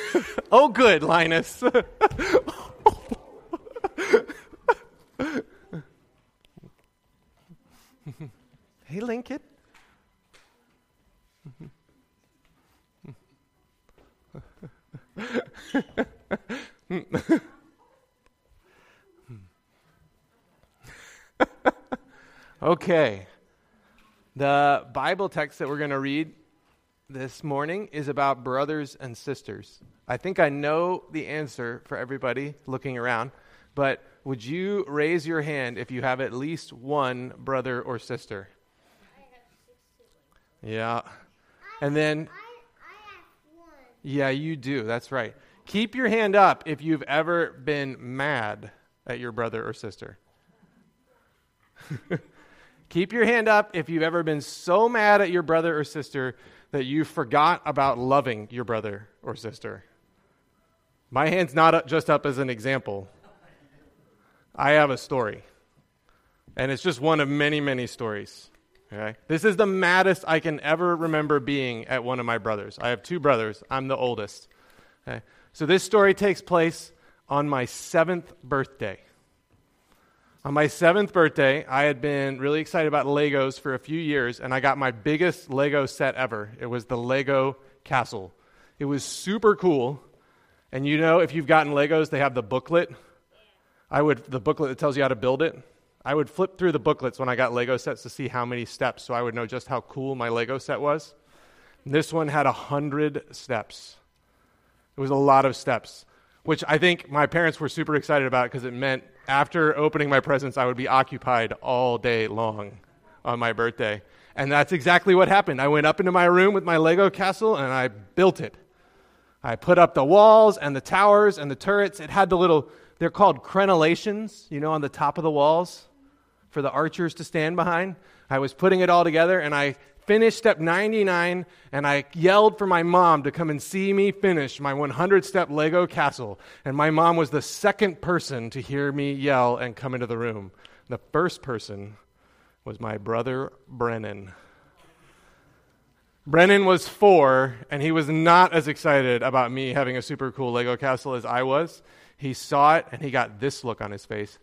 Oh, good, Linus. Hey, Lincoln. Okay. The Bible text that we're going to read this morning is about brothers and sisters. I think I know the answer for everybody looking around, but would you raise your hand if you have at least one brother or sister? I have 6 siblings. Yeah. And then, I have 1. yeah, you do. That's right. Keep your hand up if you've ever been mad at your brother or sister. Keep your hand up if you've ever been so mad at your brother or sister that you forgot about loving your brother or sister. My hand's not just up as an example. I have a story. And it's just one of many, many stories. Okay? This is the maddest I can ever remember being at one of my brothers. I have 2 brothers. I'm the oldest. Okay? So this story takes place on my 7th birthday. On my 7th birthday, I had been really excited about Legos for a few years, and I got my biggest Lego set ever. It was the Lego Castle. It was super cool. And you know, if you've gotten Legos, they have the booklet. The booklet that tells you how to build it. I would flip through the booklets when I got Lego sets to see how many steps, so I would know just how cool my Lego set was. And this one had 100 steps. It was a lot of steps, which I think my parents were super excited about because it meant after opening my presents, I would be occupied all day long on my birthday. And that's exactly what happened. I went up into my room with my Lego castle, and I built it. I put up the walls and the towers and the turrets. It had the little, they're called crenellations, on the top of the walls for the archers to stand behind. I was putting it all together, and I finished step 99, and I yelled for my mom to come and see me finish my 100-step Lego castle. And my mom was the second person to hear me yell and come into the room. The first person was my brother, Brennan. Brennan was 4, and he was not as excited about me having a super cool Lego castle as I was. He saw it, and he got this look on his face.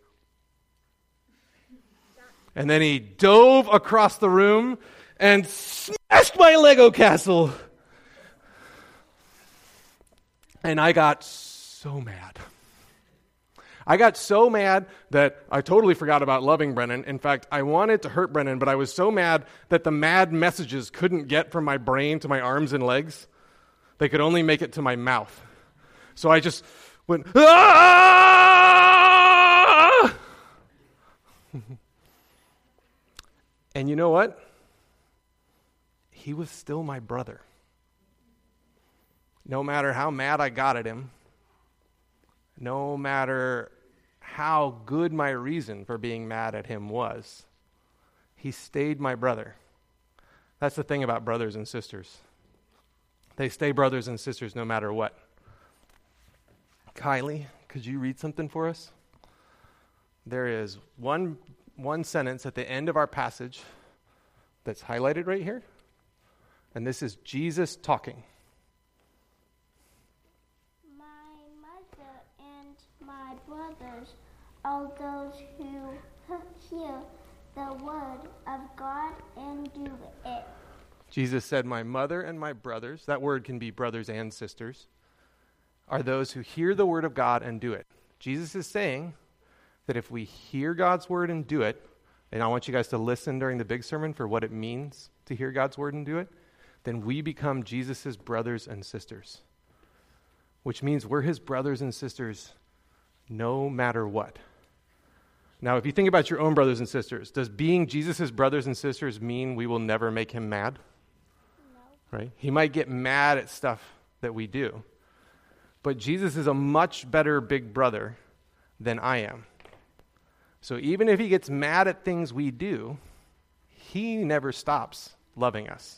And then he dove across the room and smashed my Lego castle. And I got so mad. I got so mad that I totally forgot about loving Brennan. In fact, I wanted to hurt Brennan, but I was so mad that the mad messages couldn't get from my brain to my arms and legs. They could only make it to my mouth. So I just went, "Ah!" And you know what? He was still my brother. No matter how mad I got at him, no matter how good my reason for being mad at him was, he stayed my brother. That's the thing about brothers and sisters. They stay brothers and sisters no matter what. Kylie, could you read something for us? There is one sentence at the end of our passage that's highlighted right here. And this is Jesus talking. My mother and my brothers are those who hear the word of God and do it. Jesus said, my mother and my brothers, that word can be brothers and sisters, are those who hear the word of God and do it. Jesus is saying that if we hear God's word and do it, and I want you guys to listen during the big sermon for what it means to hear God's word and do it, then we become Jesus' brothers and sisters, which means we're his brothers and sisters no matter what. Now, if you think about your own brothers and sisters, does being Jesus' brothers and sisters mean we will never make him mad? No. Right? He might get mad at stuff that we do, but Jesus is a much better big brother than I am. So even if he gets mad at things we do, he never stops loving us.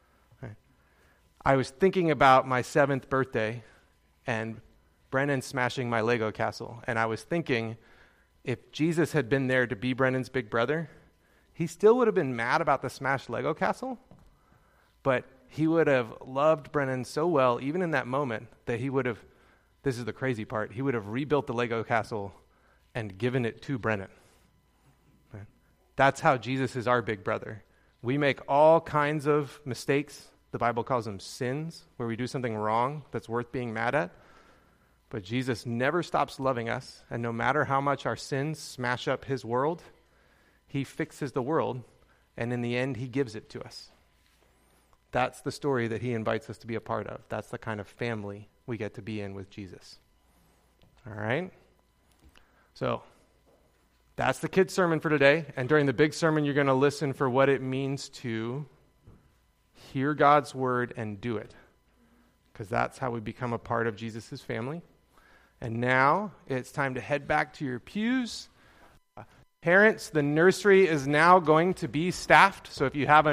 I was thinking about my 7th birthday and Brennan smashing my Lego castle. And I was thinking, if Jesus had been there to be Brennan's big brother, he still would have been mad about the smashed Lego castle, but he would have loved Brennan so well, even in that moment, that he would have, this is the crazy part, he would have rebuilt the Lego castle and given it to Brennan. Right? That's how Jesus is our big brother. We make all kinds of mistakes. The Bible calls them sins, where we do something wrong that's worth being mad at. But Jesus never stops loving us, and no matter how much our sins smash up his world, he fixes the world, and in the end, he gives it to us. That's the story that he invites us to be a part of. That's the kind of family we get to be in with Jesus. All right? So, that's the kids' sermon for today. And during the big sermon, you're going to listen for what it means to hear God's word and do it. Because that's how we become a part of Jesus' family. And now, it's time to head back to your pews. Parents, the nursery is now going to be staffed. So if you have a